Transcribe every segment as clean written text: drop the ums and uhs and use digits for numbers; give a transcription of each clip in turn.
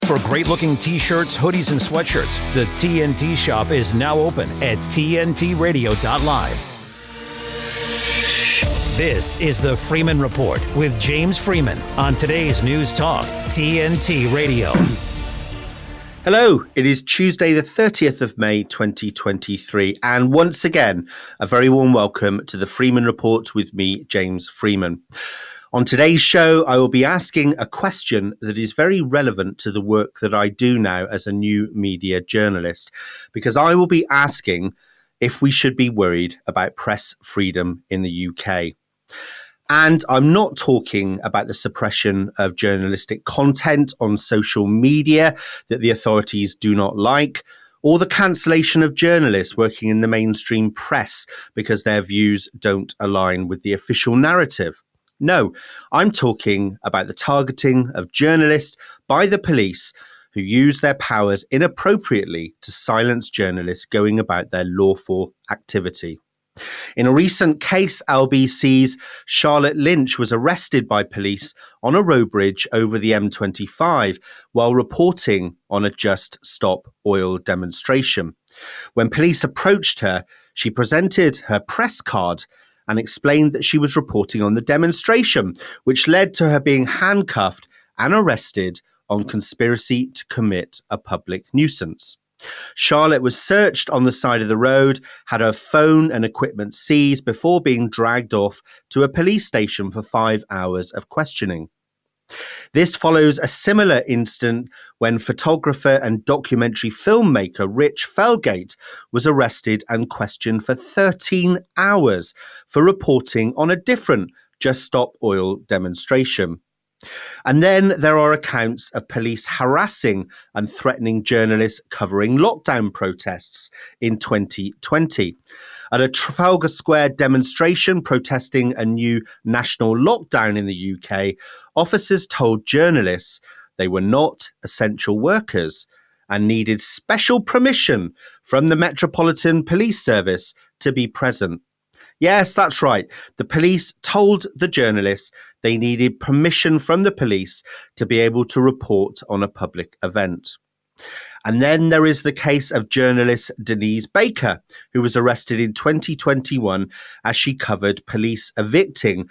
For great-looking t-shirts, hoodies, and sweatshirts, the TNT shop is now open at tntradio.live. This is the Freeman Report with James Freeman on today's News Talk, TNT Radio. Hello, it is Tuesday the 30th of May 2023, and once again, a very warm welcome to the Freeman Report with me, James Freeman. On today's show, I will be asking a question that is very relevant to the work that I do now as a new media journalist, because I will be asking if we should be worried about press freedom in the UK. And I'm not talking about the suppression of journalistic content on social media that the authorities do not like, or the cancellation of journalists working in the mainstream press because their views don't align with the official narrative. No, I'm talking about the targeting of journalists by the police who use their powers inappropriately to silence journalists going about their lawful activity. In a recent case, LBC's Charlotte Lynch was arrested by police on a road bridge over the M25 while reporting on a Just Stop Oil demonstration. When police approached her, she presented her press card and explained that she was reporting on the demonstration, which led to her being handcuffed and arrested on conspiracy to commit a public nuisance. Charlotte was searched on the side of the road, had her phone and equipment seized before being dragged off to a police station for 5 hours of questioning. This follows a similar incident when photographer and documentary filmmaker Rich Felgate was arrested and questioned for 13 hours for reporting on a different Just Stop Oil demonstration. And then there are accounts of police harassing and threatening journalists covering lockdown protests in 2020. At a Trafalgar Square demonstration protesting a new national lockdown in the UK, officers told journalists they were not essential workers and needed special permission from the Metropolitan Police Service to be present. Yes, that's right. The police told the journalists they needed permission from the police to be able to report on a public event. And then there is the case of journalist Denise Baker, who was arrested in 2021 as she covered police evicting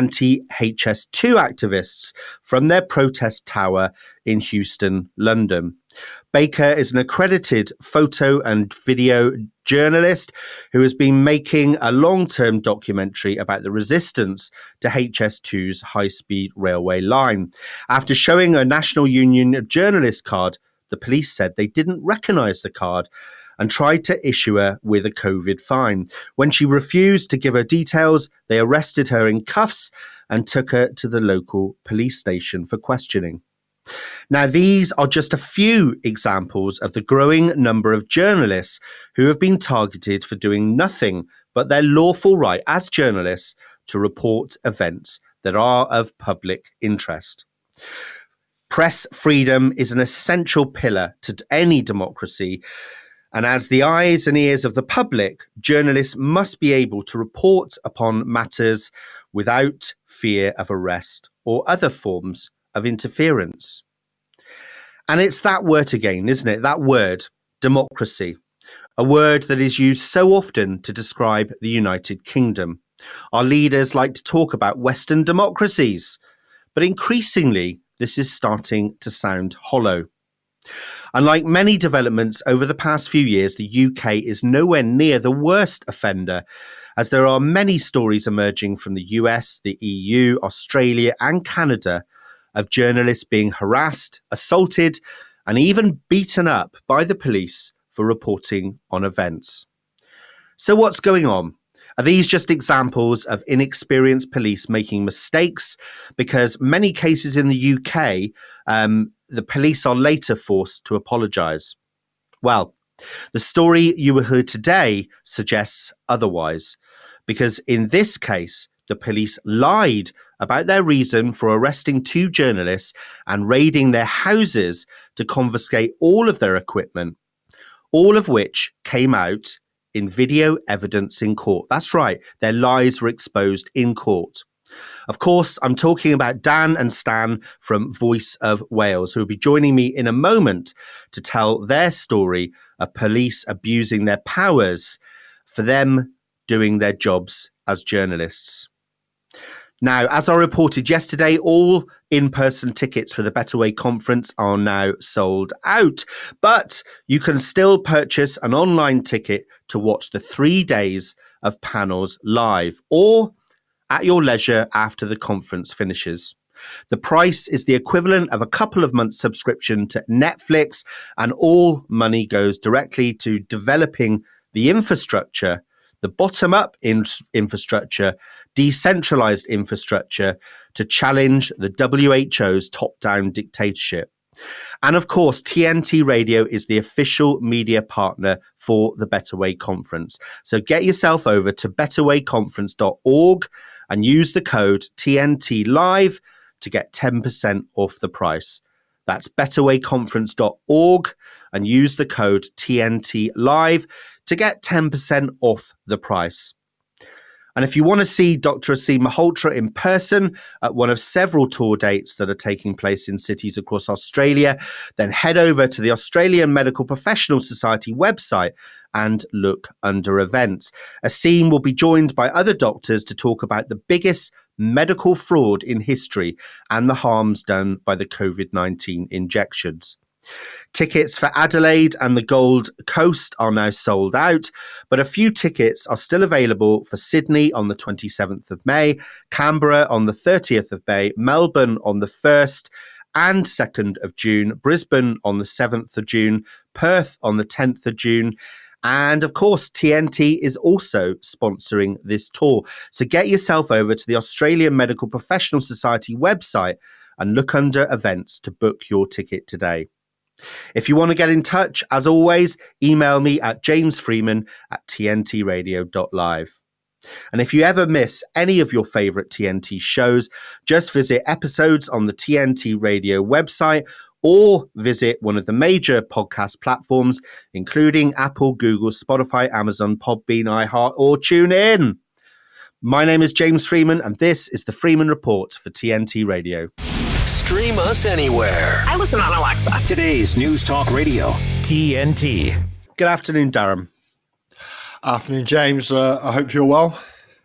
anti-HS2 activists from their protest tower in Houston, London. Baker is an accredited photo and video journalist who has been making a long-term documentary about the resistance to HS2's high-speed railway line. After showing a National Union of Journalists card, the police said they didn't recognise the card and tried to issue her with a COVID fine. When she refused to give her details, they arrested her in cuffs and took her to the local police station for questioning. Now, these are just a few examples of the growing number of journalists who have been targeted for doing nothing but their lawful right as journalists to report events that are of public interest. Press freedom is an essential pillar to any democracy, and as the eyes and ears of the public, journalists must be able to report upon matters without fear of arrest or other forms of interference. And it's that word again, isn't it? That word, democracy, a word that is used so often to describe the United Kingdom. Our leaders like to talk about Western democracies, but increasingly, this is starting to sound hollow. Unlike many developments over the past few years, the UK is nowhere near the worst offender, as there are many stories emerging from the US, the EU, Australia, and Canada of journalists being harassed, assaulted, and even beaten up by the police for reporting on events. So what's going on? Are these just examples of inexperienced police making mistakes? Because many cases in the UK, the police are later forced to apologise. Well, the story you will hear today suggests otherwise, because in this case, the police lied about their reason for arresting two journalists and raiding their houses to confiscate all of their equipment, all of which came out in video evidence in court. That's right, their lies were exposed in court. Of course, I'm talking about Dan and Stan from Voice of Wales, who will be joining me in a moment to tell their story of police abusing their powers for them doing their jobs as journalists. Now, as I reported yesterday, all in-person tickets for the Better Way conference are now sold out, but you can still purchase an online ticket to watch the 3 days of panels live or at your leisure after the conference finishes. The price is the equivalent of a couple of months' subscription to Netflix, and all money goes directly to developing the infrastructure, the bottom-up infrastructure, decentralized infrastructure to challenge the WHO's top-down dictatorship. And of course, TNT Radio is the official media partner for the Better Way Conference. So get yourself over to betterwayconference.org and use the code TNT Live to get 10% off the price. That's betterwayconference.org and use the code TNT Live to get 10% off the price. And if you want to see Dr. Aseem Malhotra in person at one of several tour dates that are taking place in cities across Australia, then head over to the Australian Medical Professionals Society website and look under events. Aseem will be joined by other doctors to talk about the biggest medical fraud in history and the harms done by the COVID-19 injections. Tickets for Adelaide and the Gold Coast are now sold out, but a few tickets are still available for Sydney on the 27th of May, Canberra on the 30th of May, Melbourne on the 1st and 2nd of June, Brisbane on the 7th of June, Perth on the 10th of June. And of course, TNT is also sponsoring this tour. So get yourself over to the Australian Medical Professionals Society website and look under events to book your ticket today. If you want to get in touch, as always, email me at jamesfreeman@tntradio.live. And if you ever miss any of your favourite TNT shows, just visit episodes on the TNT Radio website or visit one of the major podcast platforms, including Apple, Google, Spotify, Amazon, Podbean, iHeart, or TuneIn. My name is James Freeman, and this is the Freeman Report for TNT Radio. Stream us anywhere. I listen on Alexa. Today's News Talk Radio, TNT. Good afternoon, Darren. Afternoon, James. I hope you're well.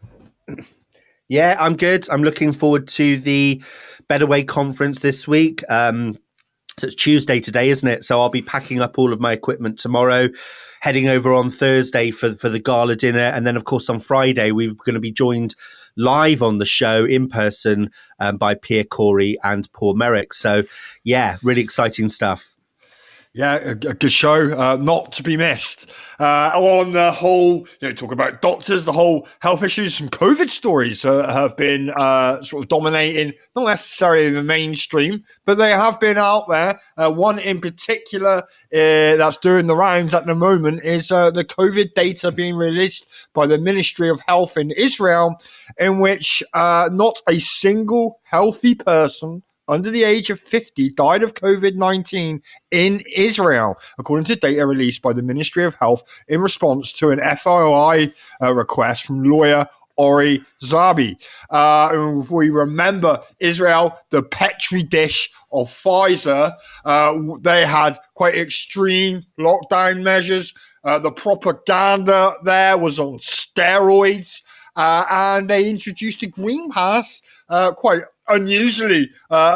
Yeah, I'm good. I'm looking forward to the Better Way conference this week. So it's Tuesday today, isn't it? So I'll be packing up all of my equipment tomorrow, heading over on Thursday for the gala dinner. And then, of course, on Friday, we're going to be joined live on the show in person by Pierre Corey and Paul Merrick. So, yeah, really exciting stuff. Yeah, a good show, not to be missed. On the whole, talk about doctors, the whole health issues, some COVID stories have been sort of dominating, not necessarily the mainstream, but they have been out there. One in particular that's doing the rounds at the moment is the COVID data being released by the Ministry of Health in Israel, in which not a single healthy person under the age of 50 died of COVID-19 in Israel, according to data released by the Ministry of Health in response to an FOI request from lawyer Ori Zabi. If we remember Israel, the petri dish of Pfizer, they had quite extreme lockdown measures. The propaganda there was on steroids, and they introduced a green pass quite unusually,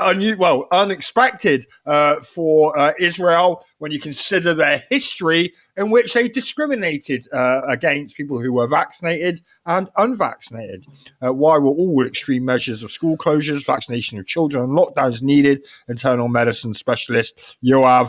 unexpected for Israel when you consider their history, in which they discriminated against people who were vaccinated and unvaccinated. Why were all extreme measures of school closures, vaccination of children, and lockdowns needed? Internal medicine specialist Yoav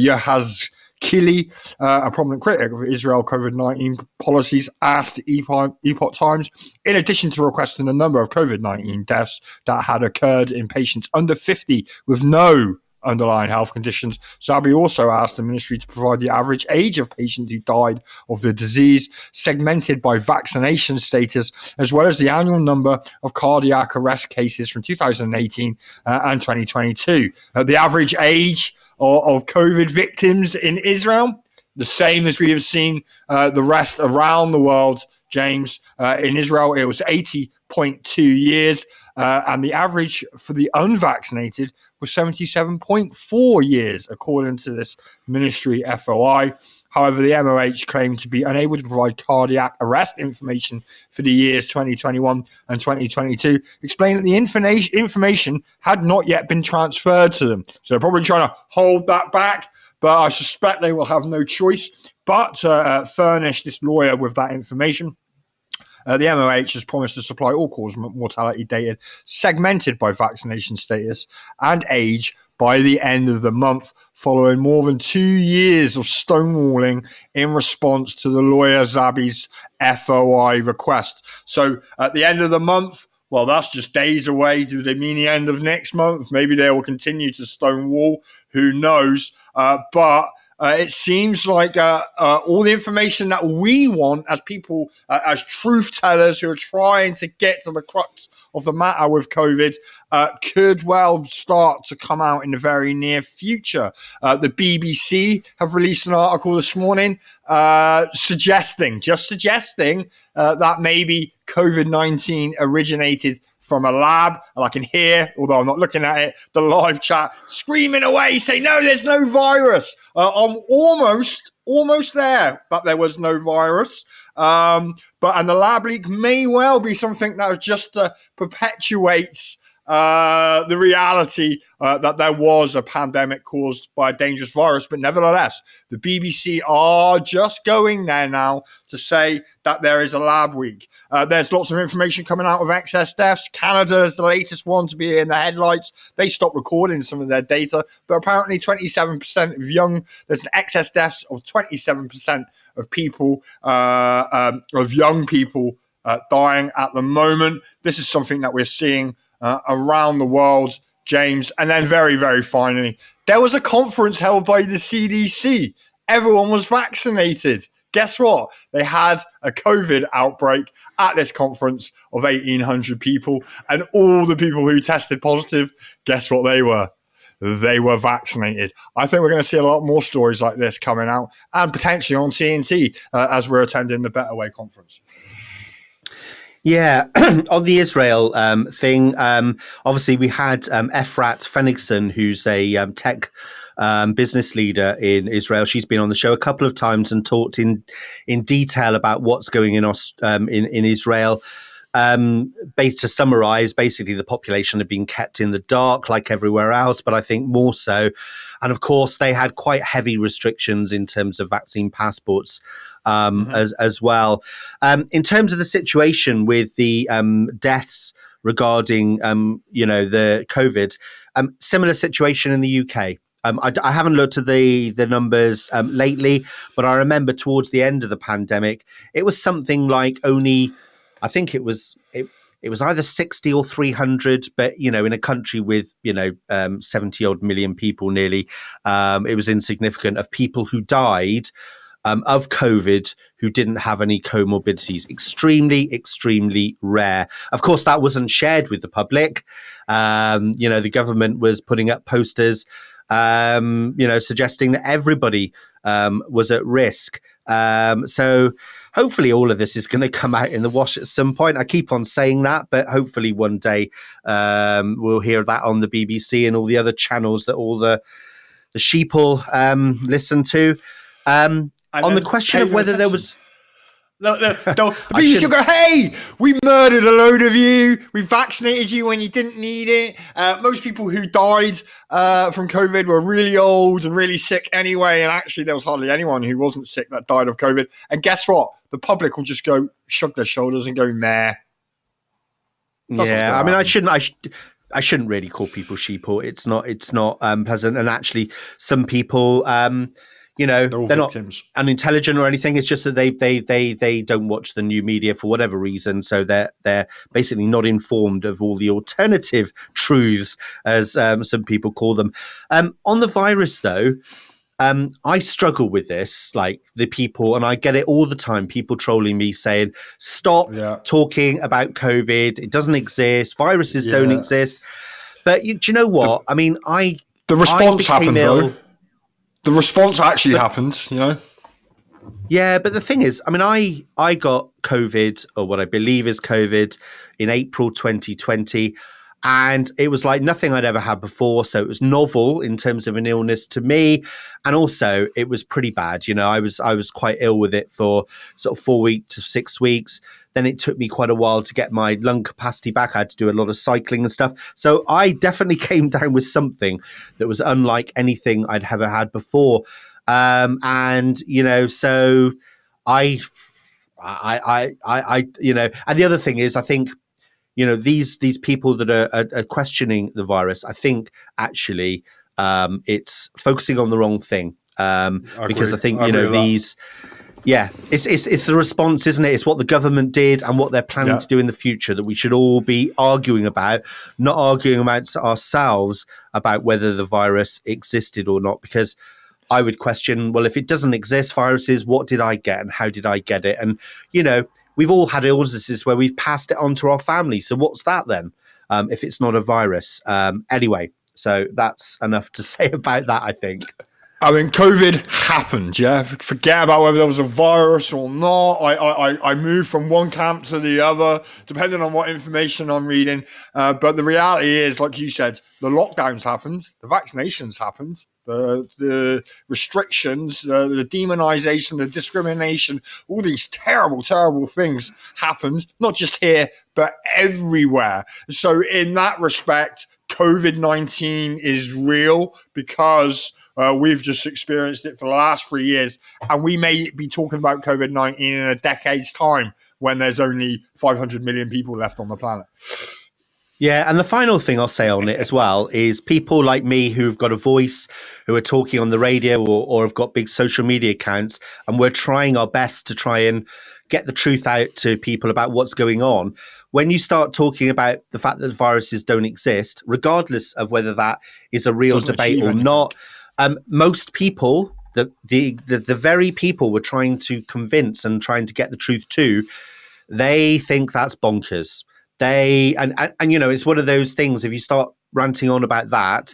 Yazkili, a prominent critic of Israel COVID-19 policies, asked Epoch Times, in addition to requesting a number of COVID-19 deaths that had occurred in patients under 50 with no underlying health conditions, Zabi also asked the ministry to provide the average age of patients who died of the disease, segmented by vaccination status, as well as the annual number of cardiac arrest cases from 2018 and 2022. The average age of COVID victims in Israel, the same as we have seen the rest around the world James. In Israel, it was 80.2 years. And the average for the unvaccinated was 77.4 years, according to this ministry FOI. However, the MOH claimed to be unable to provide cardiac arrest information for the years 2021 and 2022, explaining that the information had not yet been transferred to them. So they're probably trying to hold that back, but I suspect they will have no choice but to furnish this lawyer with that information. The MOH has promised to supply all-cause mortality data segmented by vaccination status and age by the end of the month, following more than 2 years of stonewalling in response to the lawyer Zabi's FOI request. So at the end of the month, well, that's just days away. Do they mean the end of next month? Maybe they will continue to stonewall. Who knows? But it seems like all the information that we want as people, as truth tellers who are trying to get to the crux of the matter with COVID, could well start to come out in the very near future. The BBC have released an article this morning suggesting that maybe COVID-19 originated from a lab. And I can hear, although I'm not looking at it, the live chat screaming away, say, no, there's no virus. I'm almost there, but there was no virus. And the lab leak may well be something that just perpetuates the reality that there was a pandemic caused by a dangerous virus. But nevertheless, the BBC are just going there now to say that there is a lab leak. There's lots of information coming out of excess deaths. Canada is the latest one to be in the headlights. They stopped recording some of their data, but apparently 27% of there's an excess deaths of 27% of people, of young people dying at the moment. This is something that we're seeing around the world, James. And then very, very finally, there was a conference held by the CDC. Everyone was vaccinated. Guess what? They had a COVID outbreak at this conference of 1,800 people. And all the people who tested positive, guess what they were? They were vaccinated. I think we're going to see a lot more stories like this coming out, and potentially on TNT as we're attending the Better Way conference. Yeah, on the Israel thing, obviously we had Efrat Fenigson, who's a tech business leader in Israel. She's been on the show a couple of times and talked in detail about what's going on in Israel. To summarize, basically the population had been kept in the dark like everywhere else, but I think more so. And of course, they had quite heavy restrictions in terms of vaccine passports as well. In terms of the situation with the deaths regarding, the COVID, similar situation in the UK. I haven't looked at the numbers lately, but I remember towards the end of the pandemic, it was something like only, I think it was either 60 or 300, but, in a country with, 70 odd million people nearly, it was insignificant of people who died of COVID who didn't have any comorbidities. Extremely, extremely rare. Of course, that wasn't shared with the public. The government was putting up posters, suggesting that everybody was at risk. So hopefully all of this is going to come out in the wash at some point. I keep on saying that, but hopefully one day we'll hear that on the BBC and all the other channels that all the sheeple listen to. On the question of whether there was... The BBC will go, hey, we murdered a load of you. We vaccinated you when you didn't need it. Most people who died from COVID were really old and really sick anyway. And actually, there was hardly anyone who wasn't sick that died of COVID. And guess what? The public will just go, shrug their shoulders and go, meh. Yeah, I mean, I shouldn't really call people sheeple. It's not pleasant. And actually, some people... they're not unintelligent or anything. It's just that they don't watch the new media for whatever reason. So they're basically not informed of all the alternative truths, as some people call them. On the virus, though, I struggle with this. Like the people, and I get it all the time. People trolling me saying, "Stop talking about COVID. It doesn't exist. Viruses don't exist." But do you know what? The response happened though. The response actually happened, Yeah, but the thing is, I mean, I got COVID, or what I believe is COVID, in April 2020. And it was like nothing I'd ever had before. So it was novel in terms of an illness to me. And also it was pretty bad. You know, I was quite ill with it for sort of 4 weeks to 6 weeks. Then it took me quite a while to get my lung capacity back. I had to do a lot of cycling and stuff. So I definitely came down with something that was unlike anything I'd ever had before. And, you know, so I, you know, and the other thing is, I think, you know, these people that are questioning the virus, I think actually it's focusing on the wrong thing. Because I think, you know, it's the response, isn't it? It's what the government did and what they're planning to do in the future that we should all be arguing about, not arguing about ourselves about whether the virus existed or not. Because I would question, well, if it doesn't exist, viruses, what did I get and how did I get it? And, you know, we've all had illnesses where we've passed it on to our family. So what's that then, if it's not a virus? Anyway, so that's enough to say about that, I think. I mean, COVID happened, yeah? Forget about whether there was a virus or not. I moved from one camp to the other, depending on what information I'm reading. But the reality is, like you said, the lockdowns happened, the vaccinations happened, the restrictions, the demonization, the discrimination, all these terrible, terrible things happened, not just here, but everywhere. So in that respect, COVID-19 is real because we've just experienced it for the last 3 years, and we may be talking about COVID-19 in a decade's time when there's only 500 million people left on the planet. Yeah, and the final thing I'll say on it as well is people like me who've got a voice, who are talking on the radio or have got big social media accounts, and we're trying our best to try and get the truth out to people about what's going on. When you start talking about the fact that viruses don't exist, regardless of whether that is a real debate or not, most people, the very people we're trying to convince and trying to get the truth to, they think that's bonkers. And you know, it's one of those things. If you start ranting on about that,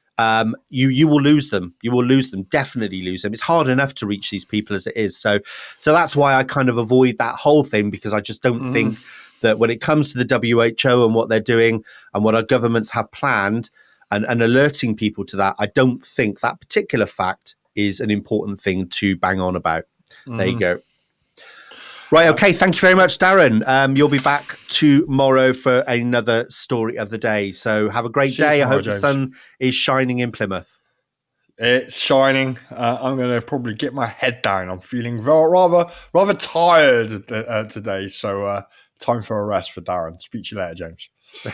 you will lose them. You will lose them. Definitely lose them. It's hard enough to reach these people as it is. So that's why I kind of avoid that whole thing, because I just don't think that when it comes to the WHO and what they're doing and what our governments have planned and alerting people to that, I don't think that particular fact is an important thing to bang on about. There you go. Right, okay, thank you very much, Darren. You'll be back tomorrow for another story of the day. So have a great day. I hope the sun is shining in Plymouth. It's shining. I'm going to probably get my head down. I'm feeling rather tired today. So time for a rest for Darren. Speak to you later, James.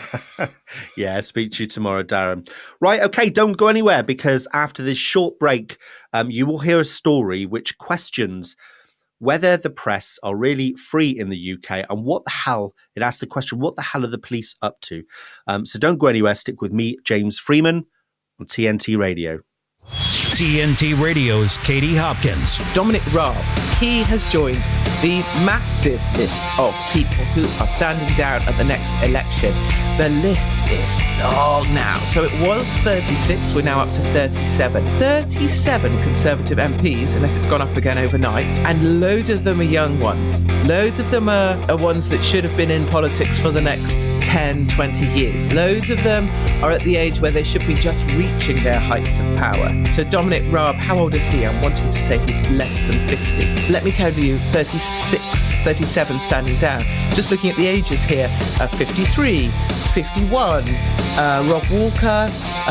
Yeah, speak to you tomorrow, Darren. Right, okay, don't go anywhere, because after this short break, you will hear a story which questions whether the press are really free in the UK, and what the hell, it asks the question, what the hell are the police up to? So don't go anywhere. Stick with me, James Freeman, on TNT Radio. TNT Radio's Katie Hopkins. Dominic Raab, he has joined the massive list of people who are standing down at the next election. The list is long now. So it was 36, we're now up to 37. 37 Conservative MPs, unless it's gone up again overnight, and loads of them are young ones. Loads of them are ones that should have been in politics for the next 10, 20 years. Loads of them are at the age where they should be just reaching their heights of power. So Dominic Raab, how old is he? I'm wanting to say he's less than 50. Let me tell you, 36, 37 standing down. Just looking at the ages here, 53, 51, Rob Walker,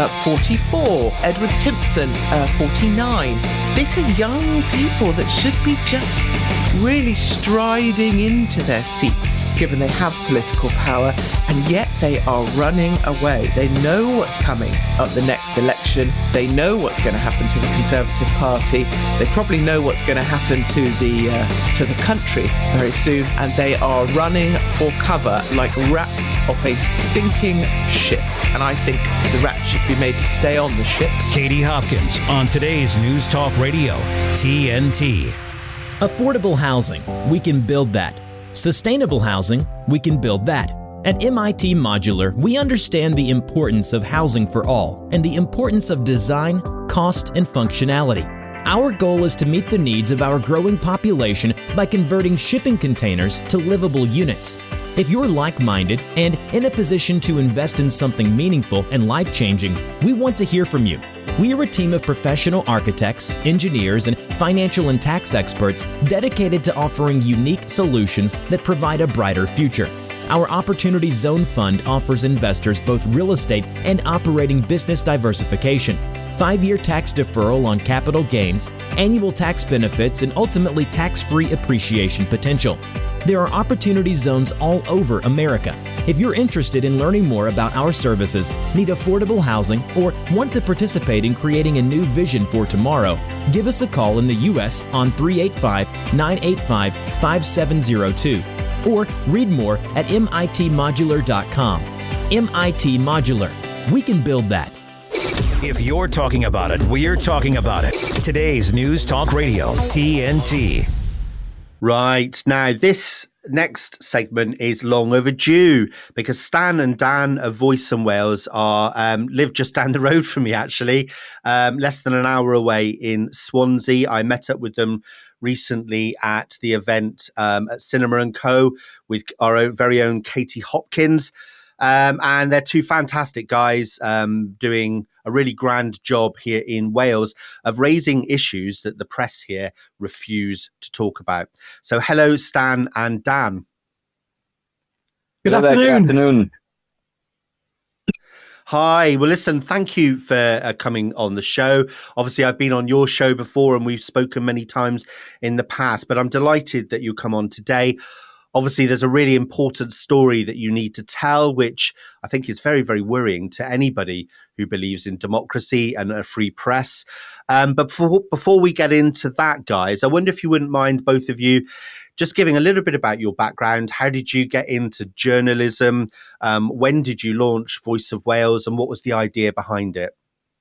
44, Edward Timpson, 49. These are young people that should be just really striding into their seats, given they have political power, and yet they are running away. They know what's coming at the next election. They know what's going to happen to the Conservative Party. They probably know what's going to happen to the country very soon, and they are running for cover like rats off a sinking ship. And I think the rats should be made to stay on the ship. Katie Hopkins on today's News Talk Radio, TNT. Affordable housing, we can build that. Sustainable housing, we can build that. At MIT Modular, we understand the importance of housing for all and the importance of design, cost, and functionality. Our goal is to meet the needs of our growing population by converting shipping containers to livable units. If you're like-minded and in a position to invest in something meaningful and life-changing, we want to hear from you. We are a team of professional architects, engineers, and financial and tax experts dedicated to offering unique solutions that provide a brighter future. Our Opportunity Zone Fund offers investors both real estate and operating business diversification, 5-year tax deferral on capital gains, annual tax benefits, and ultimately tax-free appreciation potential. There are opportunity zones all over America. If you're interested in learning more about our services, need affordable housing, or want to participate in creating a new vision for tomorrow, give us a call in the U.S. on 385-985-5702 or read more at mitmodular.com. MIT Modular. We can build that. If you're talking about it, we're talking about it. Today's News Talk Radio, TNT. Right. Now, this next segment is long overdue because Stan and Dan of Voice and Wales live just down the road from me, actually, less than an hour away in Swansea. I met up with them recently at the event at Cinema & Co. with our very own Katie Hopkins. And they're two fantastic guys doing a really grand job here in Wales of raising issues that the press here refuse to talk about. So hello, Stan and Dan. Good afternoon. Hi. Well, listen, thank you for coming on the show. Obviously, I've been on your show before and we've spoken many times in the past, but I'm delighted that you come on today. Obviously, there's a really important story that you need to tell, which I think is very, very worrying to anybody who believes in democracy and a free press. But before we get into that, guys, I wonder if you wouldn't mind, both of you, just giving a little bit about your background. How did you get into journalism? When did you launch Voice of Wales? And what was the idea behind it?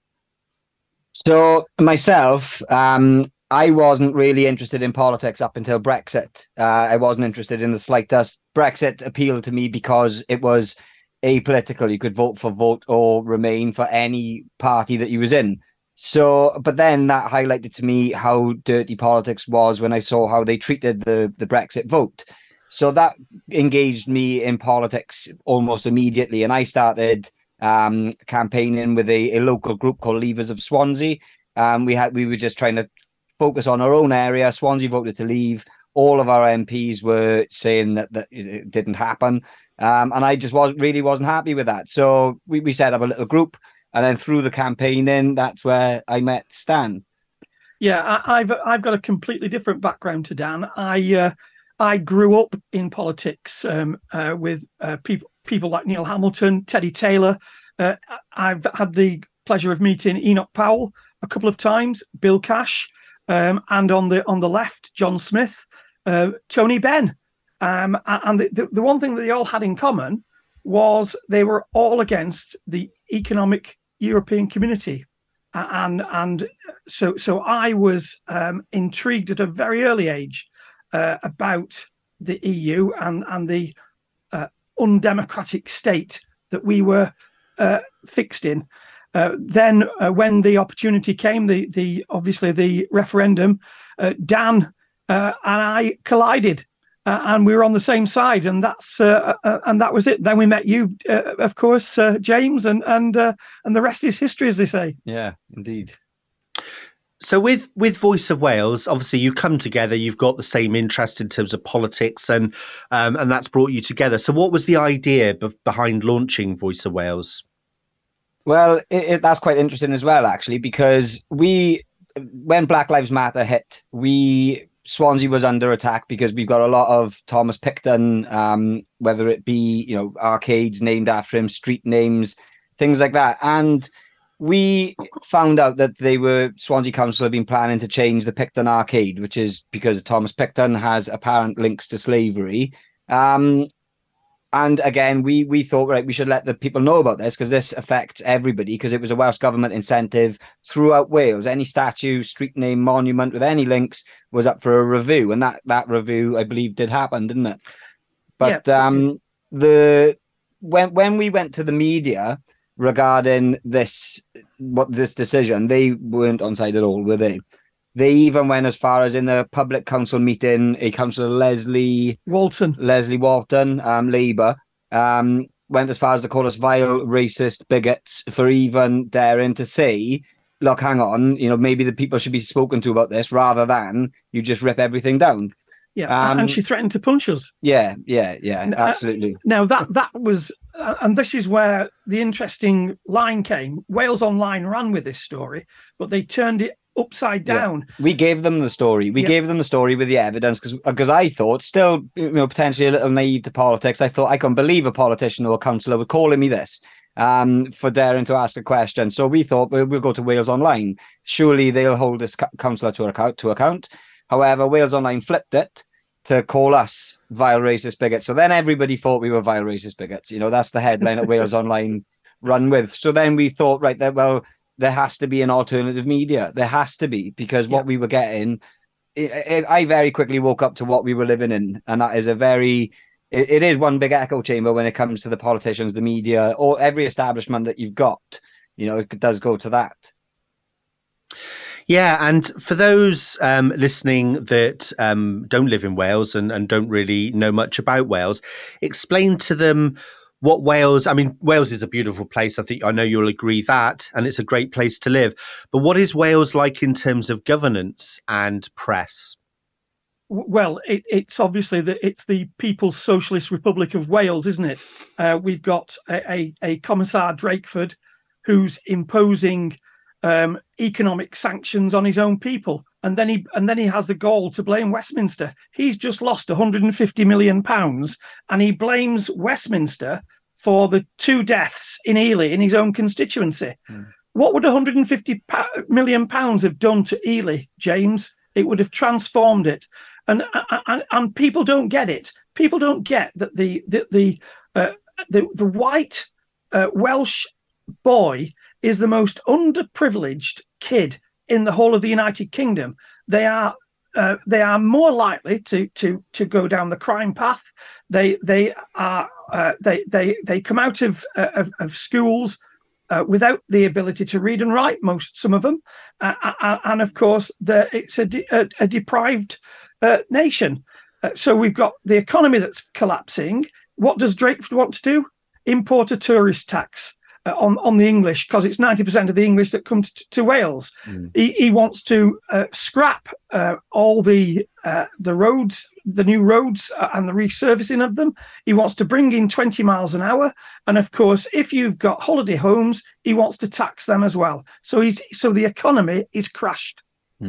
So myself, I wasn't really interested in politics up until Brexit. I wasn't interested in the slightest. Brexit appealed to me because it was apolitical. You could vote or remain for any party that you was in. So, but then that highlighted to me how dirty politics was when I saw how they treated the Brexit vote. So that engaged me in politics almost immediately. And I started campaigning with a local group called Leavers of Swansea. We were just trying to focus on our own area. Swansea voted to leave. All of our MPs were saying that it didn't happen. And I just wasn't happy with that. So we set up a little group. And then through the campaigning, that's where I met Stan. Yeah, I've got a completely different background to Dan. I grew up in politics with people like Neil Hamilton, Teddy Taylor. I've had the pleasure of meeting Enoch Powell a couple of times, Bill Cash, and on the left, John Smith, Tony Benn. And the one thing that they all had in common was they were all against the economic European community. And so I was intrigued at a very early age about the EU and the undemocratic state that we were fixed in. Then when the opportunity came, the obviously the referendum, Dan and I collided. And we were on the same side, and that was it. Then we met you, of course, James, and the rest is history, as they say. Yeah, indeed. So with Voice of Wales, obviously you come together. You've got the same interest in terms of politics, and that's brought you together. So what was the idea behind launching Voice of Wales? Well, that's quite interesting as well, actually, because when Black Lives Matter hit, Swansea was under attack because we've got a lot of Thomas Picton, whether it be, arcades named after him, street names, things like that. And we found out that Swansea Council had been planning to change the Picton Arcade, which is because Thomas Picton has apparent links to slavery. And again, we thought, right, we should let the people know about this because this affects everybody, because it was a Welsh Government incentive throughout Wales. Any statue, street name, monument with any links was up for a review. And that review, I believe, did happen, didn't it? But yeah. When we went to the media regarding this decision, they weren't on side at all, were they? They even went as far as in a public council meeting, a councillor Leslie Walton, Labour, went as far as to call us vile, racist bigots for even daring to say, look, hang on, maybe the people should be spoken to about this rather than you just rip everything down. Yeah, and she threatened to punch us. Yeah, absolutely. Now that was, and this is where the interesting line came. Wales Online ran with this story, but they turned it upside down. Yeah. We gave them the story. We gave them the story with the evidence because I thought, still, potentially a little naive to politics, I thought I couldn't believe a politician or a councillor were calling me this for daring to ask a question. So we thought we'll go to Wales Online. Surely they'll hold this councillor to account. However, Wales Online flipped it to call us vile racist bigots. So then everybody thought we were vile racist bigots. That's the headline that Wales Online run with. So then we thought, right, there has to be an alternative media. There has to be, because what we were getting, I very quickly woke up to what we were living in. And that is it is one big echo chamber when it comes to the politicians, the media, or every establishment that you've got. It does go to that. Yeah, and for those listening that don't live in Wales and don't really know much about Wales, explain to them what Wales is a beautiful place. I know you'll agree that, and it's a great place to live. But what is Wales like in terms of governance and press? Well, it's obviously it's the People's Socialist Republic of Wales, isn't it? We've got a Commissar Drakeford who's imposing economic sanctions on his own people, and then he has the gall to blame Westminster. He's just lost £150 million, and he blames Westminster for the 2 deaths in Ely in his own constituency. What would £150 million have done to Ely, James? It would have transformed it, and people don't get it. People don't get that the white Welsh boy is the most underprivileged kid in the whole of the United Kingdom. They are more likely to go down the crime path. They come out of schools without the ability to read and write. Some of them, and of course, it's a deprived nation. So we've got the economy that's collapsing. What does Drakeford want to do? Import a tourist tax on the English, because it's 90% of the English that come to Wales. He wants to scrap all the roads, the new roads, and the resurfacing of them. He wants to bring in 20 miles an hour, and of course, if you've got holiday homes, he wants to tax them as well. So the economy is crashed.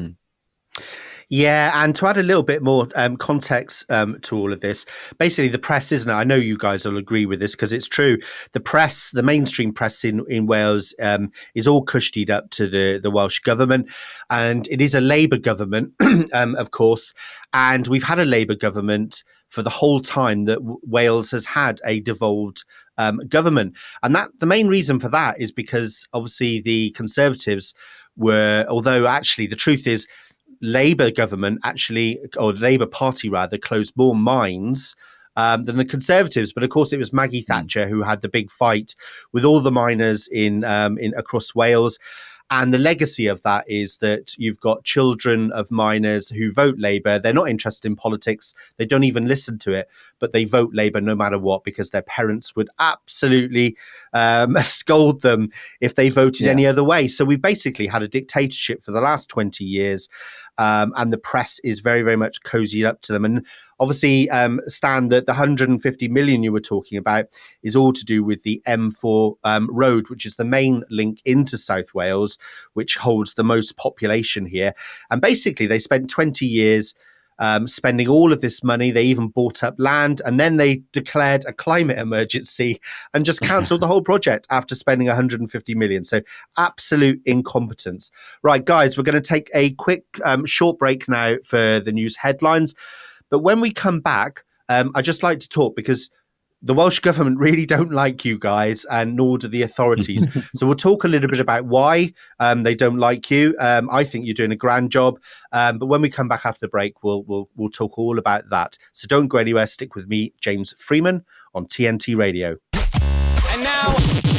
Yeah, and to add a little bit more context to all of this, basically the press, isn't it? I know you guys will agree with this because it's true. The press, the mainstream press in Wales is all cushied up to the Welsh government, and it is a Labour government, of course, and we've had a Labour government for the whole time that Wales has had a devolved government. And that the main reason for that is because obviously the Conservatives were, although actually the truth is, Labour government or the Labour Party rather, closed more mines than the Conservatives. But of course, it was Maggie Thatcher who had the big fight with all the miners in across Wales. And the legacy of that is that you've got children of miners who vote Labour. They're not interested in politics. They don't even listen to it, but they vote Labour no matter what, because their parents would absolutely scold them if they voted any other way. So we've basically had a dictatorship for the last 20 years. And the press is very, very much cozied up to them. And obviously, Stan, that the 150 million you were talking about is all to do with the M4 road, which is the main link into South Wales, which holds the most population here. And basically, they spent 20 years spending all of this money. They even bought up land, and then they declared a climate emergency and just cancelled the whole project after spending 150 million. So absolute incompetence. Right, guys, we're going to take a quick short break now for the news headlines. But when we come back, I'd just like to talk because the Welsh government really don't like you guys, and nor do the authorities. So we'll talk a little bit about why they don't like you. I think you're doing a grand job. But when we come back after the break, we'll talk all about that. So don't go anywhere. Stick with me, James Freeman, on TNT Radio. And now, dude, I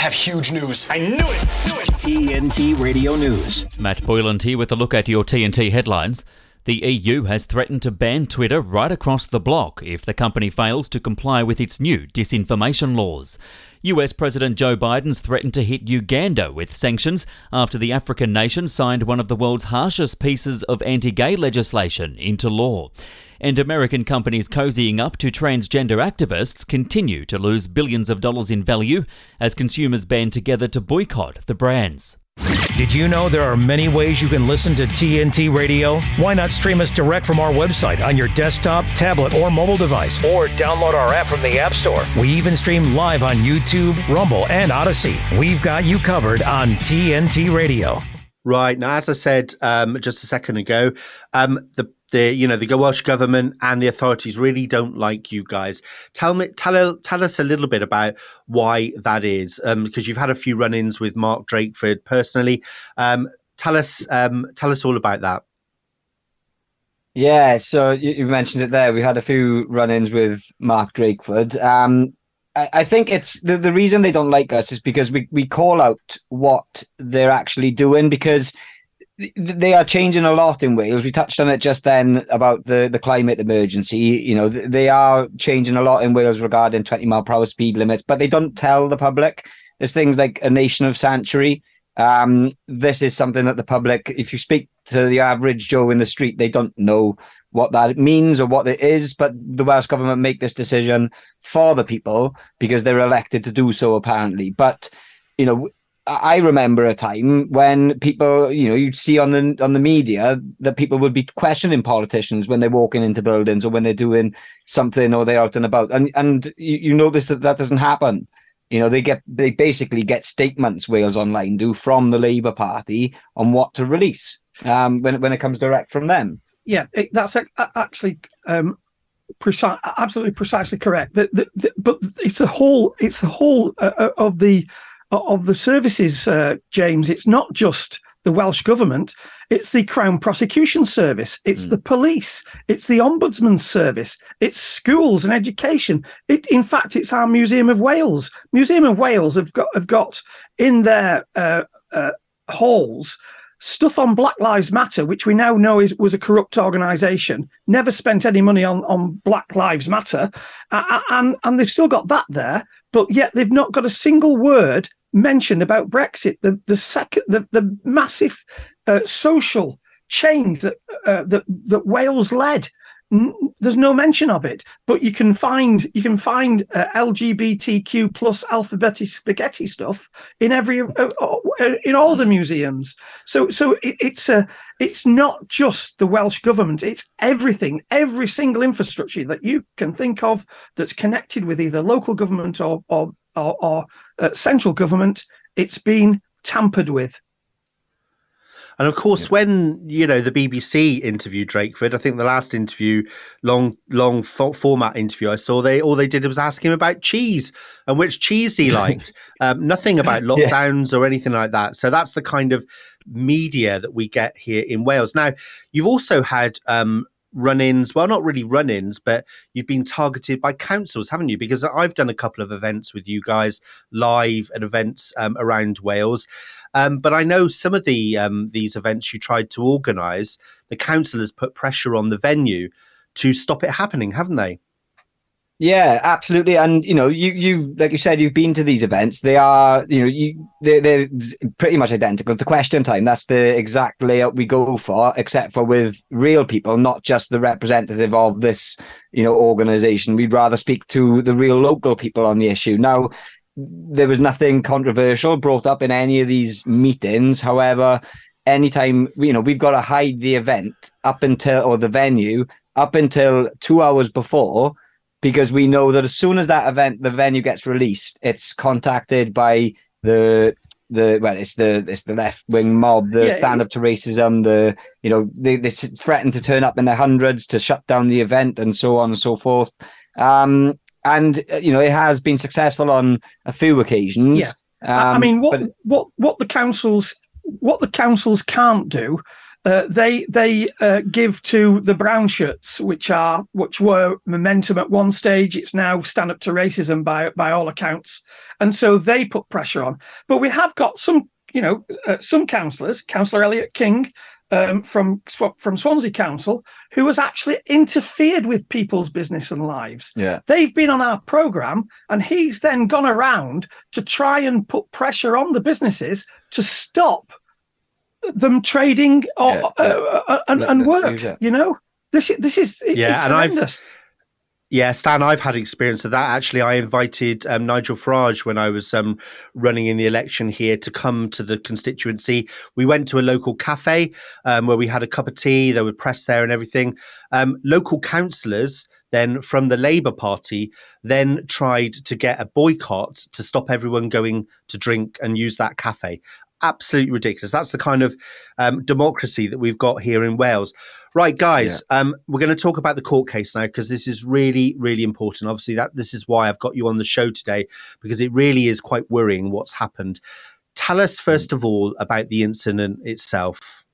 have huge news. I knew it! TNT Radio News. Matt Boyland here with a look at your TNT headlines. The EU has threatened to ban Twitter right across the bloc if the company fails to comply with its new disinformation laws. US President Joe Biden's threatened to hit Uganda with sanctions after the African nation signed one of the world's harshest pieces of anti-gay legislation into law. And American companies cozying up to transgender activists continue to lose billions of dollars in value as consumers band together to boycott the brands. Did you know there are many ways you can listen to TNT Radio? Why not stream us direct from our website on your desktop, tablet, or mobile device? Or download our app from the App Store. We even stream live on YouTube, Rumble, and Odyssey. We've got you covered on TNT Radio. Right. Now, as I said just a second ago, the Welsh government and the authorities really don't like you guys. Tell us a little bit about why that is, because you've had a few run-ins with Mark Drakeford personally. Tell us all about that. Yeah, so you mentioned it there. We had a few run-ins with Mark Drakeford. I think it's the reason they don't like us is because we call out what they're actually doing, because they are changing a lot in Wales. We touched on it just then about the climate emergency. You know, they are changing a lot in Wales regarding 20 mile per hour speed limits, but they don't tell the public. There's things like a nation of sanctuary. This is something that the public, if you speak to the average Joe in the street, they don't know what that means or what it is, but the Welsh government make this decision for the people because they're elected to do so, apparently. But, you know, I remember a time when people, you know, you'd see on the media that people would be questioning politicians when they're walking into buildings or when they're doing something or they're out and about. And you notice that doesn't happen. You know, they basically get statements, Wales Online do, from the Labour Party on what to release when it comes direct from them. Yeah, that's actually absolutely precisely correct. But it's the whole of the services, James. It's not just the Welsh government; it's the Crown Prosecution Service, it's the police, it's the Ombudsman Service, it's schools and education. In fact, it's our Museum of Wales. Museum of Wales have got in their halls stuff on Black Lives Matter, which we now know was a corrupt organisation, never spent any money on Black Lives Matter, and they've still got that there, but yet they've not got a single word mentioned about Brexit, the massive social change that Wales led. There's no mention of it, but you can find LGBTQ plus alphabetic spaghetti stuff in in all the museums. So it's not just the Welsh government; it's everything, every single infrastructure that you can think of that's connected with either local government or central government. It's been tampered with. And of course, when, you know, the BBC interviewed Drakeford, I think the last interview, long format interview I saw, all they did was ask him about cheese and which cheese he liked. Nothing about lockdowns or anything like that. So that's the kind of media that we get here in Wales. Now, you've also had run-ins, well, not really run-ins, but you've been targeted by councils, haven't you? Because I've done a couple of events with you guys live at events around Wales. But I know some of these events you tried to organise, the council has put pressure on the venue to stop it happening, haven't they? Yeah, absolutely. And, you know, you like you said, you've been to these events. They are, you know, they're pretty much identical to Question Time. That's the exact layout we go for, except for with real people, not just the representative of this, you know, organisation. We'd rather speak to the real local people on the issue. Now, there was nothing controversial brought up in any of these meetings. However, anytime, you know, we've got to hide the event the venue up until 2 hours before, because we know that as soon as the venue gets released, it's contacted by it's the left wing mob, stand up to racism, they threaten to turn up in their hundreds to shut down the event and so on and so forth. And you know, it has been successful on a few occasions. Yeah, I mean, what the councils can't do They give to the brown shirts, which were Momentum at one stage. It's now Stand Up to Racism by all accounts, and so they put pressure on. But we have got some, some councillors, Councillor Elliot King from Swansea Council, who has actually interfered with people's business and lives. Yeah, they've been on our programme, and he's then gone around to try and put pressure on the businesses to stop them trading and work. This is it's horrendous. Stan, I've had experience of that. Actually, I invited Nigel Farage when I was running in the election here to come to the constituency. We went to a local cafe where we had a cup of tea. There were press there and everything. Local councillors then from the Labour Party then tried to get a boycott to stop everyone going to drink and use that cafe. Absolutely ridiculous. That's the kind of democracy that we've got here in Wales. Right, guys, we're going to talk about the court case now, because this is really, really important. Obviously, this is why I've got you on the show today, because it really is quite worrying what's happened. Tell us, first of all, about the incident itself.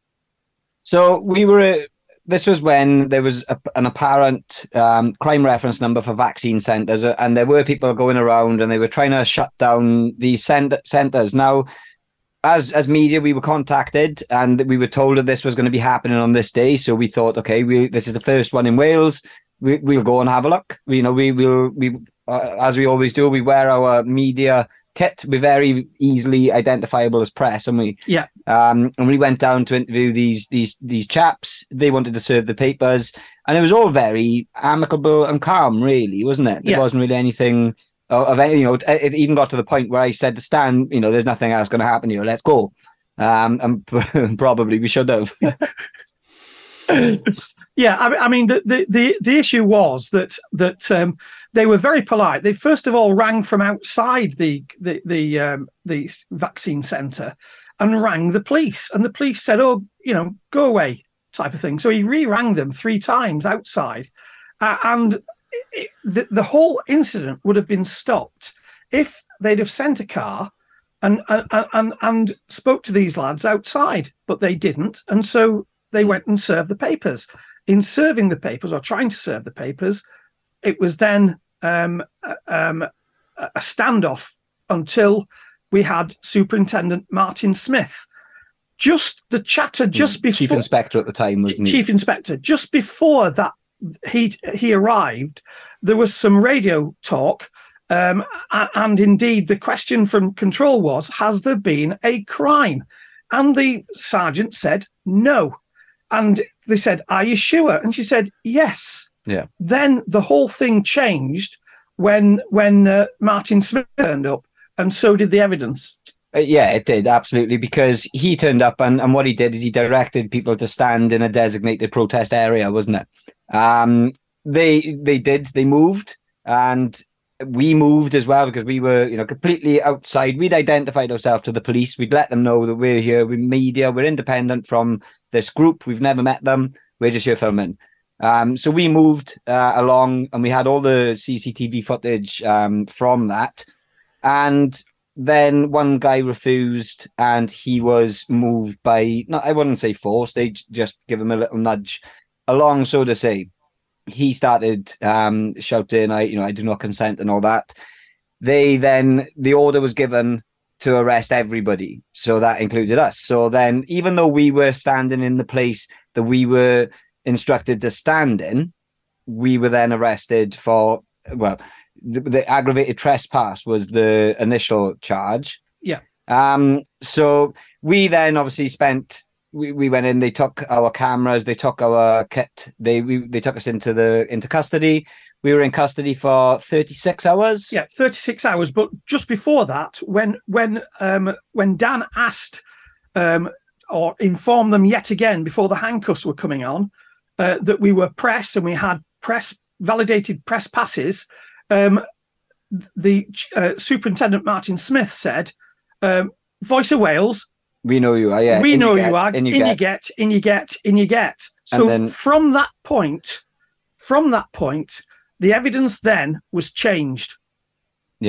So this was when there was an apparent crime reference number for vaccine centres, and there were people going around and they were trying to shut down these centres. Now, As media, we were contacted and we were told that this was going to be happening on this day. So we thought, okay, this is the first one in Wales. We'll go and have a look. We as we always do, we wear our media kit. We're very easily identifiable as press, and we and we went down to interview these chaps. They wanted to serve the papers, and it was all very amicable and calm, really, wasn't it? There wasn't really anything of any, it even got to the point where I said to Stan, there's nothing else going to happen here. Let's go. And probably we should have. Yeah, I mean, the issue was that they were very polite. They first of all rang from outside the vaccine centre and rang the police, and the police said, "Oh, go away," type of thing. So he re-rang them 3 times outside, and the whole incident would have been stopped if they'd have sent a car and spoke to these lads outside, but they didn't, and so they went and served the papers. In serving the papers, or trying to serve the papers, it was then a standoff until we had Superintendent Martin Smith. Just the chatter just before... Chief Inspector at the time, wasn't he? Chief Inspector. Just before that he arrived, there was some radio talk, and indeed the question from control was, has there been a crime? And the sergeant said, no. And they said, are you sure? And she said, yes. Yeah. Then the whole thing changed when Martin Smith turned up, and so did the evidence. Yeah, it did, absolutely, because he turned up and what he did is he directed people to stand in a designated protest area, wasn't it? They moved, and we moved as well, because we were, completely outside. We'd identified ourselves to the police. We'd let them know that we're here, we're media, we're independent from this group. We've never met them. We're just here filming. So we moved along, and we had all the CCTV footage from that. And then one guy refused, and he was moved by, I wouldn't say force, they just give him a little nudge along, so to say. He started shouting, I do not consent, and all that. The order was given to arrest everybody. So that included us. So then, even though we were standing in the place that we were instructed to stand in, we were then arrested for, the aggravated trespass was the initial charge. Yeah. So we then obviously we went in, they took our cameras, they took our kit, they took us into custody. We were in custody for 36 hours. Yeah, 36 hours. But just before that, when Dan asked or informed them yet again before the handcuffs were coming on that we were press and we had validated press passes, the Superintendent Martin Smith said, Voice of Wales, we know you are, yeah. We know you are. In you get. So then, from that point, the evidence then was changed. Yeah.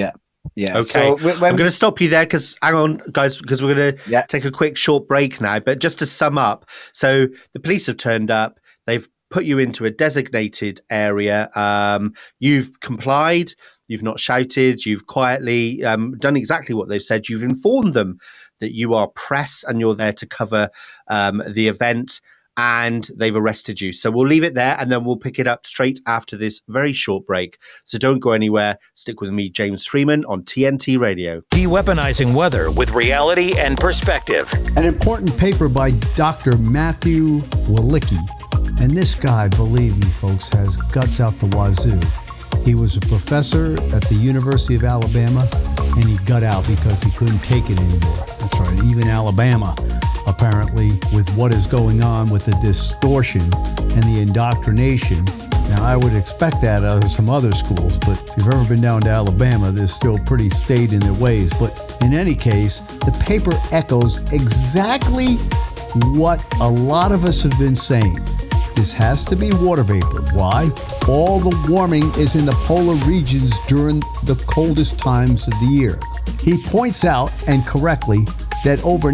Yeah. Okay. So I'm going to stop you there because, hang on, guys, because we're going to take a quick short break now. But just to sum up, so the police have turned up. They've put you into a designated area. You've complied. You've not shouted. You've quietly done exactly what they've said. You've informed them that you are press and you're there to cover the event. And they've arrested you. So we'll leave it there and then we'll pick it up straight after this very short break. So don't go anywhere. Stick with me, James Freeman, on TNT Radio. De-weaponizing weather with reality and perspective. An important paper by Dr. Matthew Walicki. And this guy, believe me, folks, has guts out the wazoo. He was a professor at the University of Alabama, and he got out because he couldn't take it anymore. That's right, even Alabama, apparently, with what is going on with the distortion and the indoctrination. Now, I would expect that out of some other schools, but if you've ever been down to Alabama, they're still pretty staid in their ways. But in any case, the paper echoes exactly what a lot of us have been saying. This has to be water vapor. Why? All the warming is in the polar regions during the coldest times of the year. He points out, and correctly, that over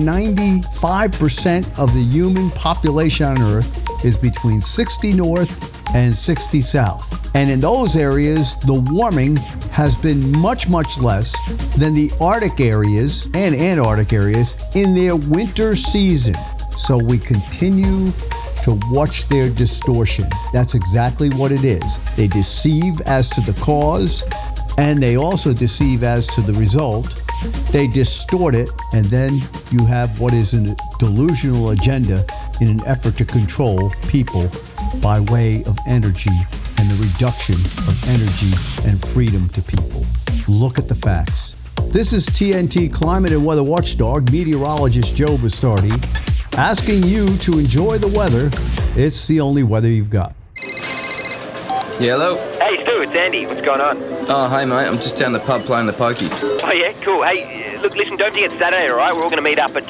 95% of the human population on Earth is between 60 north and 60 south. And in those areas, the warming has been much, much less than the Arctic areas and Antarctic areas in their winter season. So we continue to watch their distortion. That's exactly what it is. They deceive as to the cause, and they also deceive as to the result. They distort it, and then you have what is a delusional agenda in an effort to control people by way of energy and the reduction of energy and freedom to people. Look at the facts. This is TNT Climate and Weather Watchdog, meteorologist Joe Bastardi, asking you to enjoy the weather. It's the only weather you've got. Yeah, hello? Hey, Stu, it's Andy. What's going on? Oh, hi, mate. I'm just down the pub playing the pokies. Oh, yeah? Cool. Hey, look, listen, don't forget Saturday, all right? We're all going to meet up at...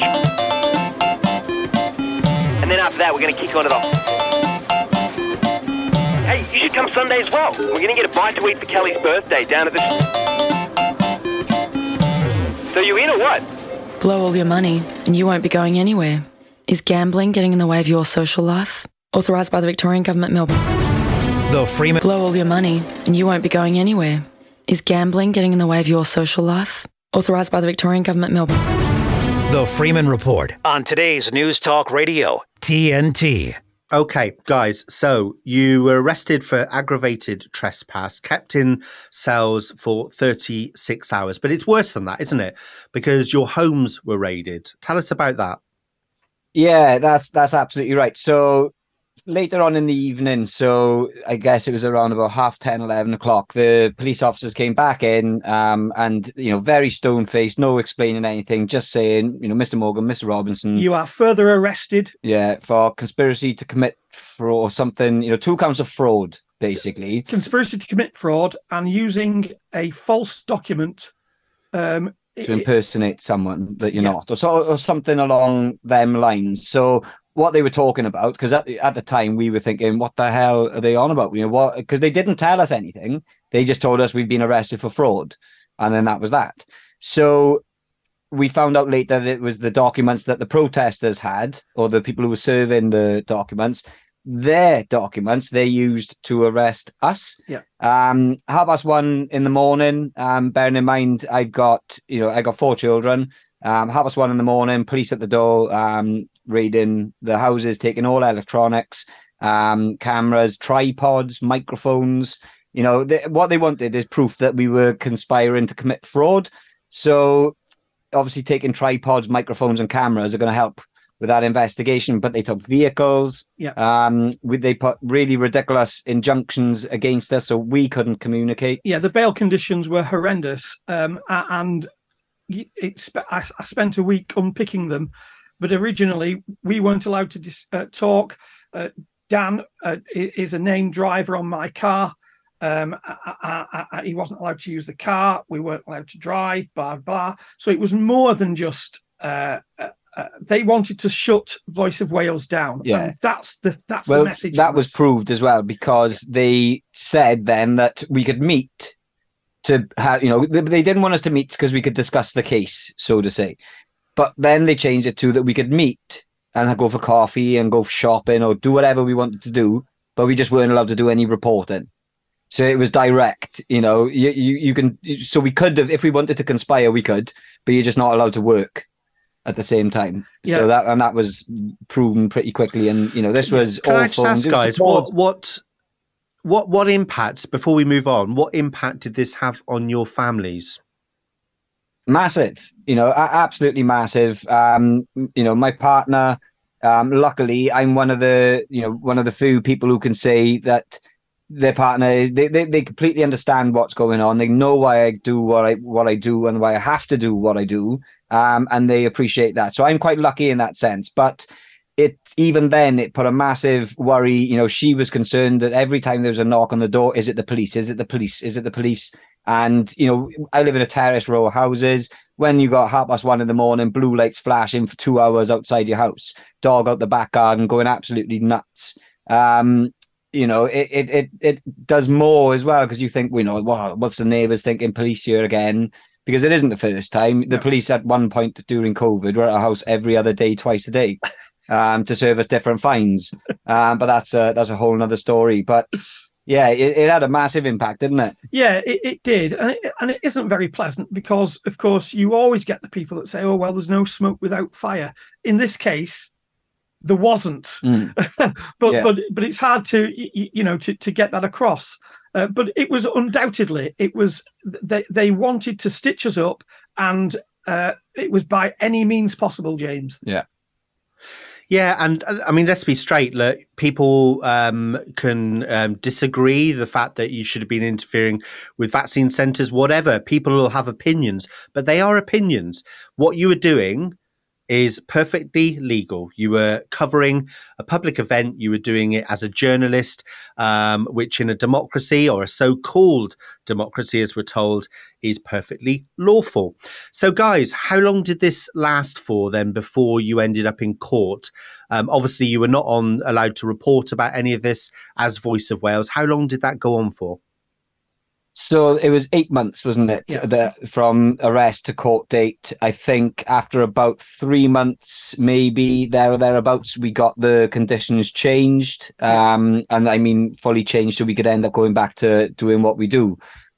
And then after that, we're going to kick on to the... Hey, you should come Sunday as well. We're going to get a bite to eat for Kelly's birthday down at the... So you in or what? Blow all your money and you won't be going anywhere. Is gambling getting in the way of your social life? Authorised by the Victorian Government, Melbourne. The Freeman... Blow all your money and you won't be going anywhere. Is gambling getting in the way of your social life? Authorised by the Victorian Government, Melbourne. The Freeman Report on today's News Talk Radio, TNT. Okay, guys, so you were arrested for aggravated trespass, kept in cells for 36 hours. But it's worse than that, isn't it? Because your homes were raided. Tell us about that. Yeah, that's absolutely right. So later on in the evening, so I guess it was around about 10:30, 11 o'clock, the police officers came back in and, very stone-faced, no explaining anything, just saying, Mr. Morgan, Mr. Robinson. You are further arrested. Yeah, for conspiracy to commit fraud or something, 2 counts of fraud, basically. Conspiracy to commit fraud and using a false document to impersonate someone that you're not, or something along them lines. So what they were talking about, because at the time we were thinking, what the hell are they on about? Because they didn't tell us anything. They just told us we'd been arrested for fraud. And then that was that. So we found out later that it was the documents that the protesters had, or the people who were serving the documents, their documents they used to arrest us. Yeah. 1:30 in the morning. Bearing in mind, I got 4 children. 1:30 in the morning, police at the door, raiding the houses, taking all electronics, cameras, tripods, microphones. What they wanted is proof that we were conspiring to commit fraud. So obviously taking tripods, microphones and cameras are going to help with that investigation, but they took vehicles. Yeah. They put really ridiculous injunctions against us, so we couldn't communicate. Yeah, the bail conditions were horrendous, and I spent a week unpicking them. But originally, we weren't allowed to talk. Dan is a named driver on my car. He wasn't allowed to use the car. We weren't allowed to drive, blah, blah. So it was more than just... they wanted to shut Voice of Wales down. Yeah, and that's the message. That was proved as well, because they said then that we could meet to have, they didn't want us to meet because we could discuss the case, so to say. But then they changed it to that we could meet and go for coffee and go shopping or do whatever we wanted to do, but we just weren't allowed to do any reporting. So it was direct, you can, so we could have, if we wanted to conspire, we could, but you're just not allowed to work at the same time. Yeah. So that was proven pretty quickly. And, this was Can all I just ask, guys, what impact, before we move on, what impact did this have on your families? Massive, absolutely massive. My partner, luckily, I'm one of the few people who can say that their partner, they completely understand what's going on. They know why I do what I do and why I have to do what I do, and they appreciate that. So I'm quite lucky in that sense. But it put a massive worry. She was concerned that every time there was a knock on the door, is it the police? Is it the police? Is it the police? And I live in a terrace row of houses. When you got 1:30 a.m, blue lights flashing for 2 hours outside your house, dog out the back garden going absolutely nuts. It does more as well, because you think, wow, what's the neighbours thinking? Police here again? Because it isn't the first time. The police at one point during COVID were at our house every other day, twice a day, to serve us different fines. But that's a whole nother story. But yeah, it had a massive impact, didn't it? Yeah, it did. And it isn't very pleasant because, of course, you always get the people that say, oh, well, there's no smoke without fire. In this case, there wasn't. But it's hard to get that across. But it was undoubtedly, they wanted to stitch us up, and it was by any means possible, James. Yeah. Yeah, and I mean, let's be straight. Look, people can disagree the fact that you should have been interfering with vaccine centres, whatever. People will have opinions, but they are opinions. What you were doing is perfectly legal. You were covering a public event. You were doing it as a journalist, which in a democracy, or a so-called democracy, as we're told, is perfectly lawful. So, guys, how long did this last for then before you ended up in court? Obviously, you were not allowed to report about any of this as Voice of Wales. How long did that go on for? So it was 8 months, wasn't it? Yeah. From arrest to court date. I think after about 3 months, maybe there or thereabouts, we got the conditions changed. And I mean, fully changed, so we could end up going back to doing what we do.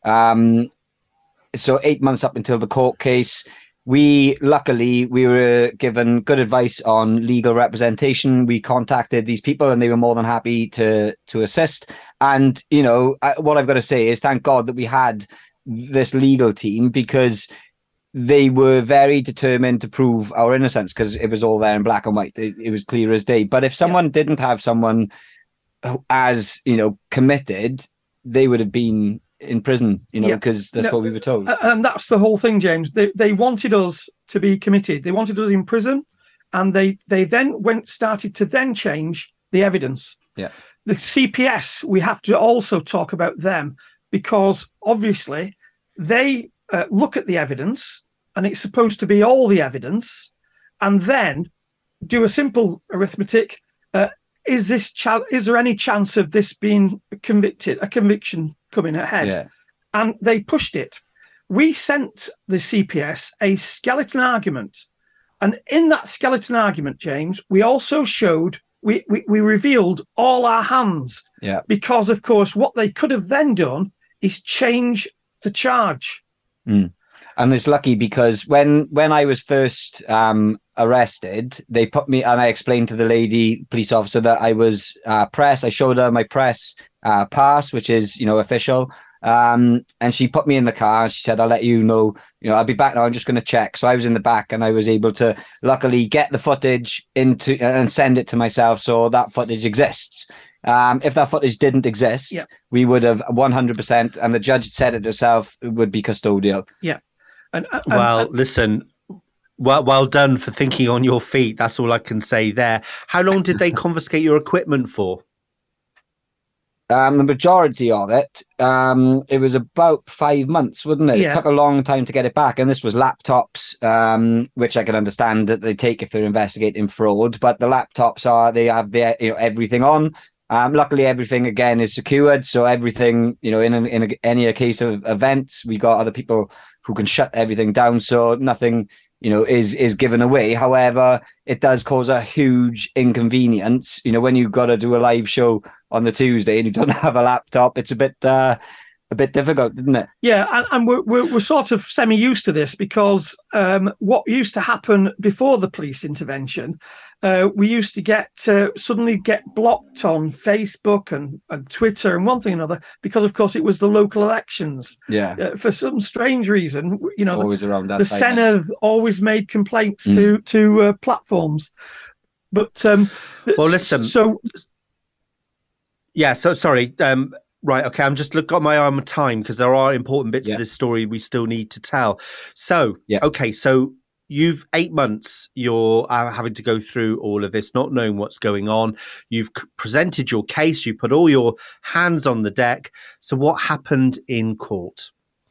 So 8 months up until the court case. Luckily, we were given good advice on legal representation. We contacted these people and they were more than happy to assist. And, what I've got to say is thank God that we had this legal team, because they were very determined to prove our innocence, because it was all there in black and white. It was clear as day. But if someone didn't have someone as, committed, they would have been in prison, because that's what we were told. And that's the whole thing, James. They wanted us to be committed. They wanted us in prison, and they then started to change the evidence. Yeah. The CPS, we have to also talk about them, because obviously they look at the evidence, and it's supposed to be all the evidence, and then do a simple arithmetic. Is there any chance of this being a conviction coming ahead? Yeah. And they pushed it. We sent the CPS a skeleton argument. And in that skeleton argument, James, we also showed, we revealed all our hands. Yeah. Because, of course, what they could have then done is change the charge. Mm. And it's lucky because when I was first arrested, they put me, and I explained to the lady police officer that I was press. I showed her my press pass, which is, official. And she put me in the car and she said, I'll let you know, I'll be back now. I'm just going to check. So I was in the back and I was able to luckily get the footage into and send it to myself. So that footage exists. If that footage didn't exist, we would have 100%. And the judge said it herself, it would be custodial. Yeah. Listen, well done for thinking on your feet. That's all I can say there. How long did they confiscate your equipment for? The majority of it, it was about 5 months, wasn't it? Yeah. It took a long time to get it back. And this was laptops, which I can understand that they take if they're investigating fraud. But the laptops they have everything on. Luckily, everything again is secured, so everything, in any case of events, we got other people who can shut everything down, so nothing, is given away. However, it does cause a huge inconvenience. When you've got to do a live show on the Tuesday and you don't have a laptop, it's a bit difficult, isn't it? Yeah, and we're sort of semi-used to this because what used to happen before the police intervention, we used to suddenly get blocked on Facebook and Twitter and one thing or another because, of course, it was the local elections. Yeah. For some strange reason, always around that the time. Senedd always made complaints to platforms. But well, listen. So yeah. So sorry. Right, okay, I'm just got my eye on time because there are important bits of this story we still need to tell. So, okay, so you've 8 months, you're having to go through all of this, not knowing what's going on. You've presented your case, you put all your hands on the deck. So what happened in court?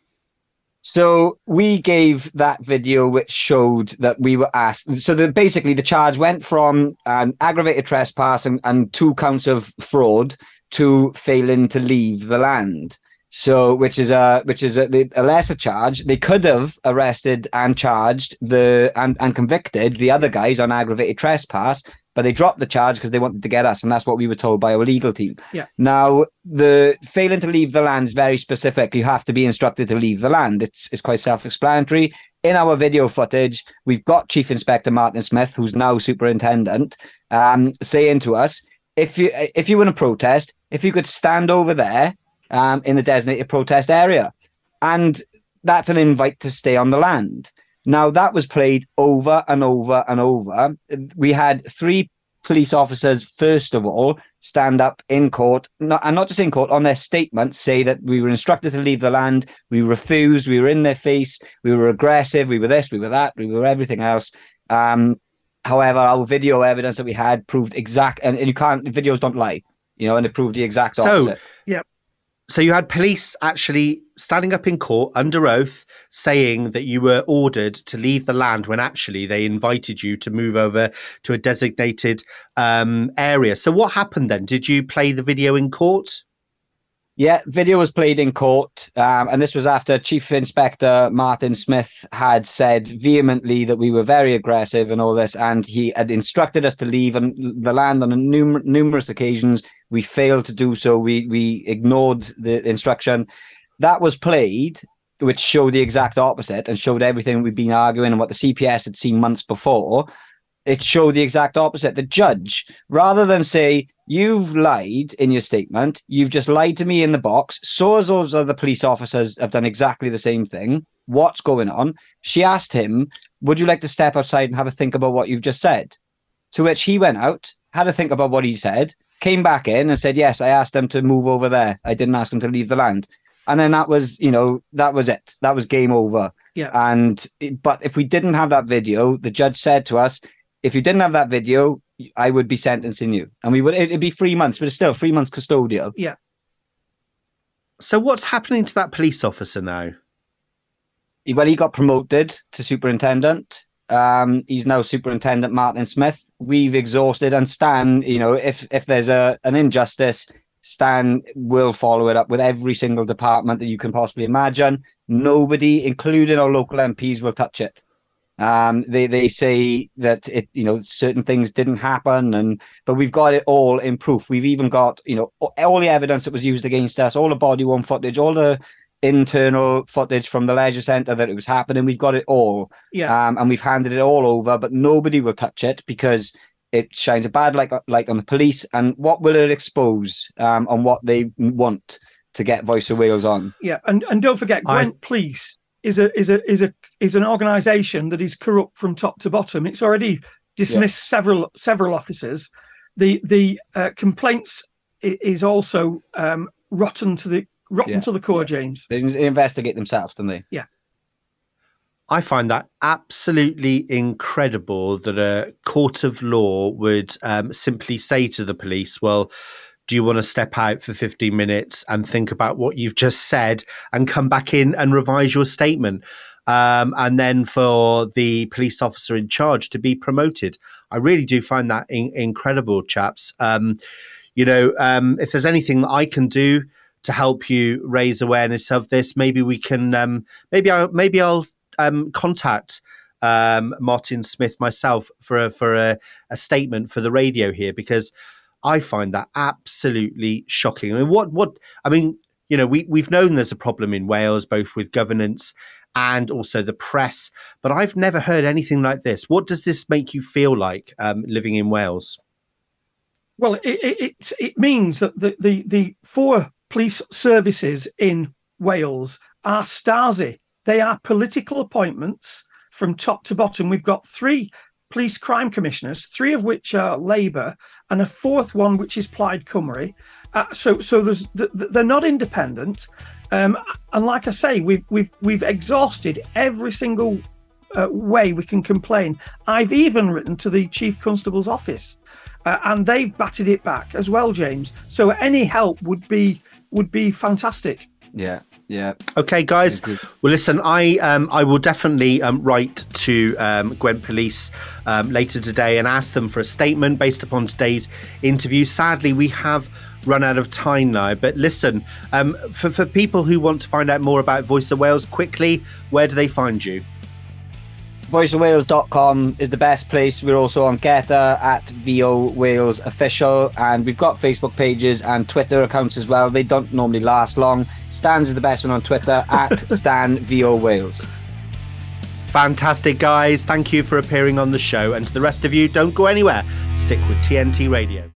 So we gave that video which showed that we were asked. So basically the charge went from aggravated trespass and 2 counts of fraud to failing to leave the land. So which is a lesser charge. They could have arrested and charged and convicted the other guys on aggravated trespass, but they dropped the charge because they wanted to get us, and that's what we were told by our legal team. Yeah. Now, the failing to leave the land is very specific. You have to be instructed to leave the land. It's quite self-explanatory. In our video footage, we've got Chief Inspector Martin Smith, who's now superintendent, saying to us, if you want to protest, if you could stand over there in the designated protest area. And that's an invite to stay on the land. Now, that was played over and over and over. We had 3 police officers, first of all, stand up in court, not just in court, on their statements, say that we were instructed to leave the land, we refused, we were in their face, we were aggressive, we were this, we were that, we were everything else. However, our video evidence that we had proved and videos don't lie, and it proved the exact opposite. So you had police actually standing up in court under oath saying that you were ordered to leave the land when actually they invited you to move over to a designated area. So what happened then? Did you play the video in court? Yeah, video was played in court, and this was after Chief Inspector Martin Smith had said vehemently that we were very aggressive and all this, and he had instructed us to leave the land on numerous occasions. We failed to do so. We ignored the instruction. That was played, which showed the exact opposite and showed everything we'd been arguing and what the CPS had seen months before. It showed the exact opposite. The judge, rather than say, you've lied in your statement, you've just lied to me in the box, so as those other police officers have done exactly the same thing, what's going on? She asked him, would you like to step outside and have a think about what you've just said? To which he went out, had a think about what he said, came back in and said, yes, I asked them to move over there. I didn't ask them to leave the land. And then that was it. That was game over. Yeah. But if we didn't have that video, the judge said to us, if you didn't have that video, I would be sentencing you. And it'd be 3 months, but it's still 3 months custodial. Yeah. So what's happening to that police officer now? Well, he got promoted to superintendent. He's now Superintendent Martin Smith. We've exhausted, and Stan, if there's an injustice, Stan will follow it up with every single department that you can possibly imagine. Nobody, including our local MPs, will touch it. They say that certain things didn't happen, but we've got it all in proof. We've even got all the evidence that was used against us, all the body-worn footage, all the internal footage from the leisure centre that it was happening. We've got it all, and we've handed it all over, but nobody will touch it because it shines a bad light on the police. And what will it expose on what they want to get Voice of Wales on? Yeah, and don't forget, Gwent Police is an organisation that is corrupt from top to bottom. It's already dismissed several officers. The complaints is also rotten to the core, James. They investigate themselves, don't they? Yeah. I find that absolutely incredible that a court of law would simply say to the police, well, do you want to step out for 15 minutes and think about what you've just said and come back in and revise your statement? And then for the police officer in charge to be promoted. I really do find that incredible, chaps. if there's anything that I can do to help you raise awareness of this, maybe we can, maybe I'll contact Martin Smith myself for a statement for the radio here, because I find that absolutely shocking. We've known there's a problem in Wales, both with governance and also the press, but I've never heard anything like this. What does this make you feel like living in Wales? Well, it means that the 4 police services in Wales are Stasi. They are political appointments from top to bottom. We've got 3 police crime commissioners, 3 of which are Labour, and a 4th one which is Plaid Cymru. So they're not independent. And like I say, we've exhausted every single way we can complain. I've even written to the Chief Constable's office, and they've batted it back as well, James. So any help would be fantastic. Yeah. Okay, guys. Well, listen, I will definitely write to Gwent Police later today and ask them for a statement based upon today's interview. Sadly, we have run out of time now. But listen, for people who want to find out more about Voice of Wales, quickly, where do they find you? voiceofwales.com is the best place. We're also on Getter at VO Wales Official, and we've got Facebook pages and Twitter accounts as well. They don't normally last long. Stan's is the best one on Twitter at Stan VO Wales. Fantastic, guys. Thank you for appearing on the show. And to the rest of you, don't go anywhere. Stick with TNT Radio.